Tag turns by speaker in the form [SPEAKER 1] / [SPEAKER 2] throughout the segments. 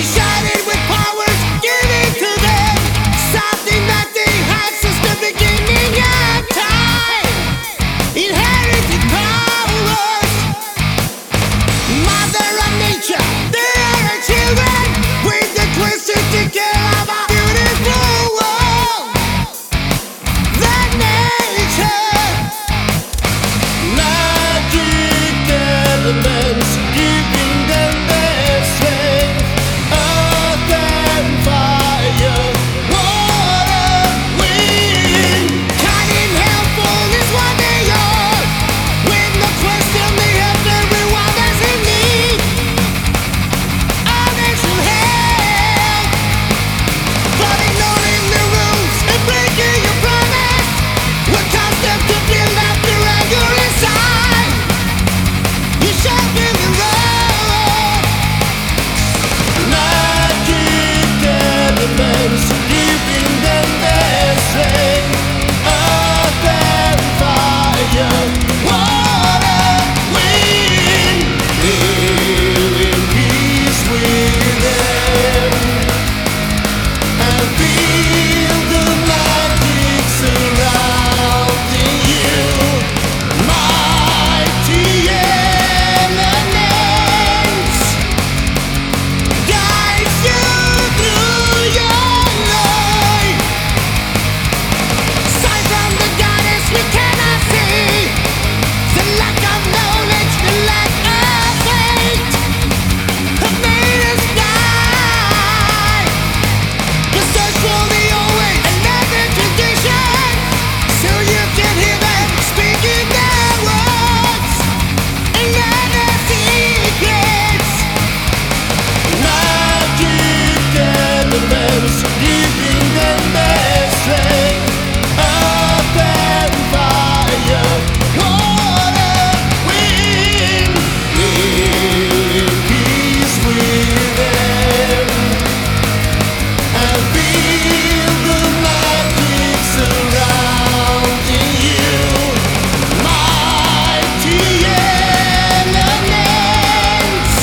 [SPEAKER 1] shining with powers given to them, something that they had since the beginning of time. Inherited powers, Mother of Nature, they are her children, with the twisted ticket of a beautiful world. The nature, magic elements, giving them their strength. Earth and fire, water, wind, kind and helpful is what they are. With no question they help everyone that's in need. Others who help, but ignoring the rules and breaking your promise will cause them to build up the anger inside. You shall feel the road. Magic elements, giving them their strength. Earth and fire, water, wind, live in peace with them, and feel the magic surrounding you. Mighty elements guides you through your life. Sight from the goddess we cannot see. The lack of knowledge, the lack of faith have made us blind. The search for the old way, another tradition, so you can hear them speaking their words and learn their secrets. Magic elements, giving them their strength. Earth and fire, water, wind, live in peace with them, and feel the magic surrounding you. Mighty elements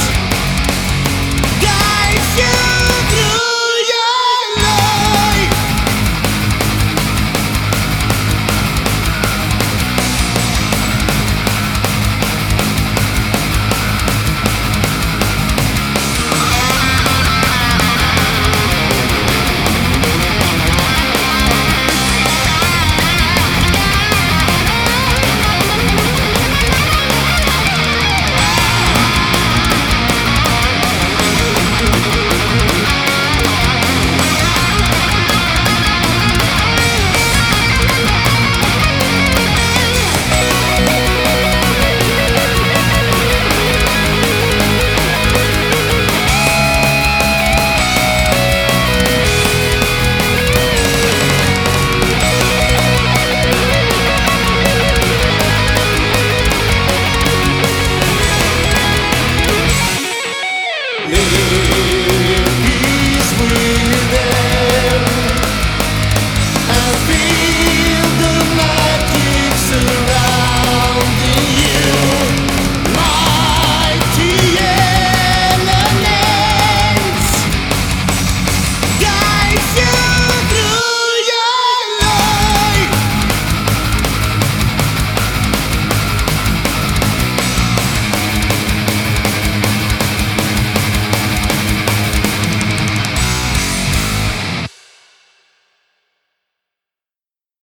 [SPEAKER 1] guides you through your life. Guys, you